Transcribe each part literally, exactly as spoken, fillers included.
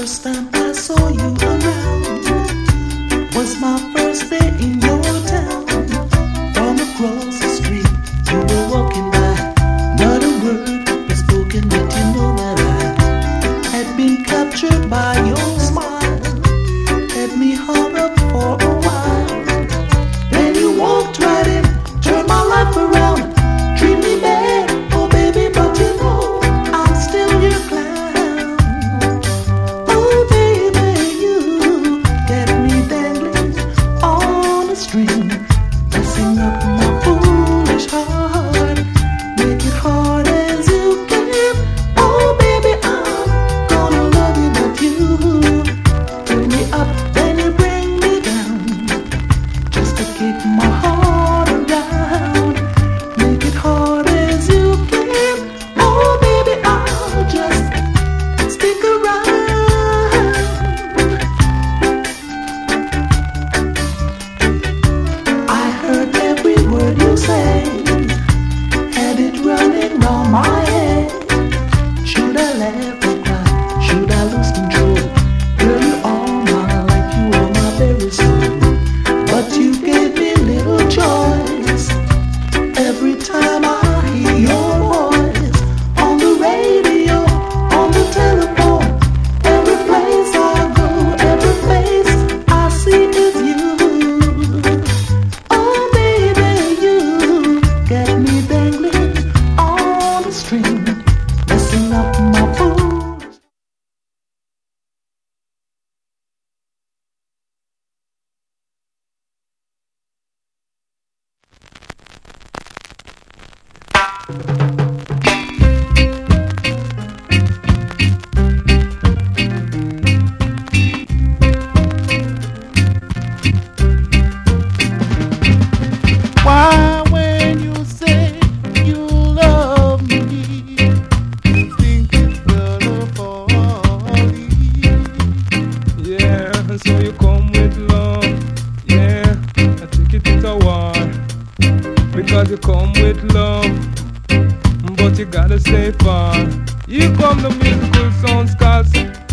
first time I saw you around was my first day in your town. From across the street, you were walking by. Not a word was spoken, but you know that I had been captured by your smile. Let me hold up for a while. Then you walked right in, turned my life around. Treat me bad, oh baby, but you know I'm still your clown. Oh baby, you get me dangling on a string, messing up my foolish heart. Make it hard as you can. Oh baby, I'm gonna love you, but you bring me up, then you bring me down, just to keep my heart around. Make it hard as you can. Oh baby, I'll just stick around. I heard every word you say, had it running round my head. Should I laugh or cry? Should I lose control? Girl, you are my life, you are my very soul. But you gave me little choice. Every time I hear your voice on the radio, on the telephone, every place I go, every face I see is you. Oh baby, you get me dangling on a string, messing up my food. Why, when you say you love me, think it's the love for me? Yeah, so you come with love. Yeah, I think it is a war, because you come with love, but you gotta stay far. You come the musical sound scars,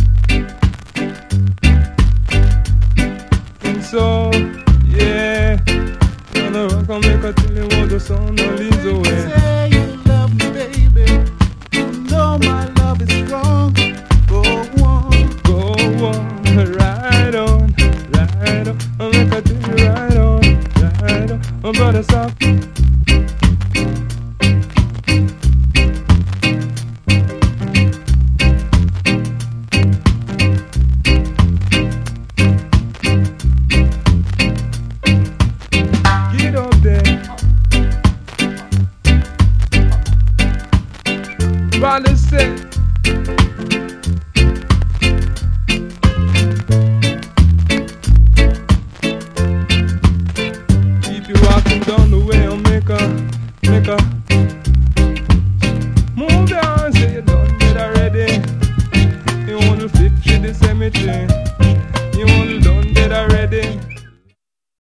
and so yeah. Gonna rock and make a tell you what the sound that leads away. Say you love me, baby. You know my love is strong. Go on. Go on, ride on, ride on. I'll make a tell you ride on, ride on. My brother stop. Get up there. Brother said, keep you walking down the way and make a, make a move your hands, say you done it already. You want to flip through the cemetery.